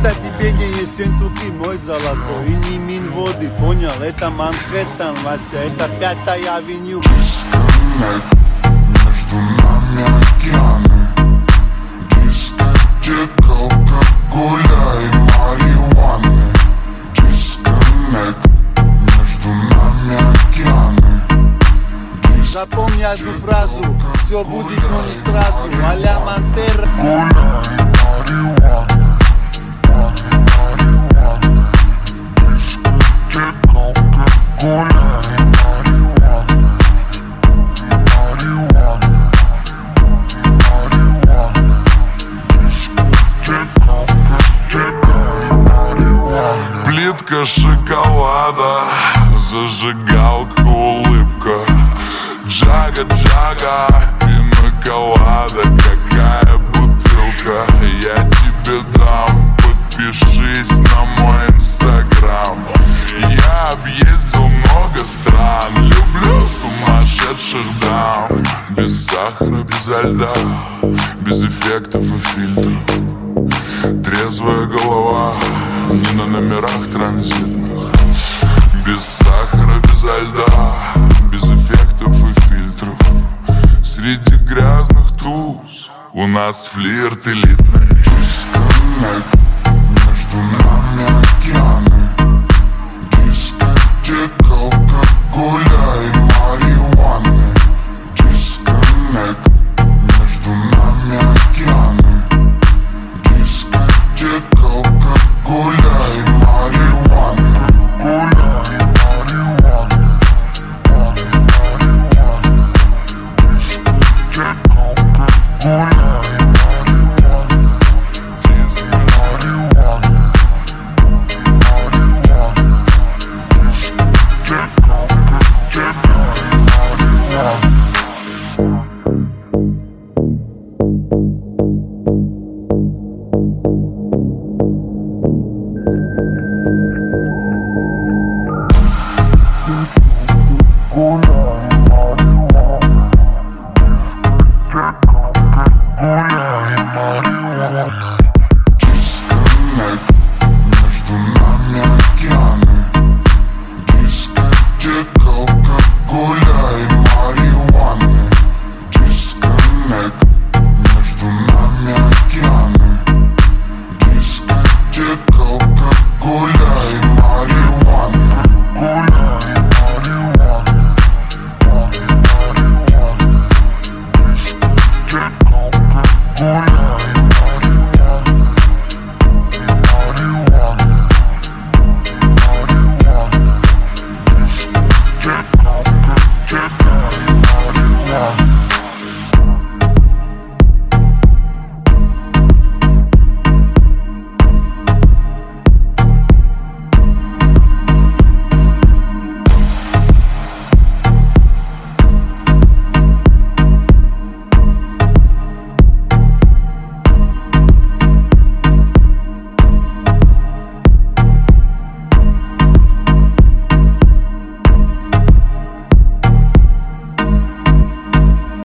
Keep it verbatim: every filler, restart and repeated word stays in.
Это тебе не Ессентуки, мой золотой, и не Минводы, понял? Это Манхэттен, Вася, это Пятая авеню. Дисконнект, между нами океаны. Дискотека, алкоголя и марихуаны. Дисконнект, между нами океаны. Запомни одну фразу, все будет, но не сразу. А-ля Монтера. Гуля и марихуаны. Марихуаны. Дискотека, алкоголя и марихуаны. Марихуаны. Марихуаны. Дискотека, алкоголя и марихуаны. Плитка шоколада, зажигалка, улыбка. Джага, джага, пинаколада, какая бутылка. Я тебе дам, подпишись на мой инстаграм. Я объездил много стран, люблю сумасшедших дам. Без сахара, без льда, без эффектов и фильтров. Трезвая голова, не на номерах транзитных. Без сахара, без льда, без эффектов и фильтров. Среди грязных туз у нас флирт элитный. Дисконнект, между нами океаны. Дискотека, алкоголя и марихуаны. Дисконнект, между нами океаны. Дискотека, алкоголя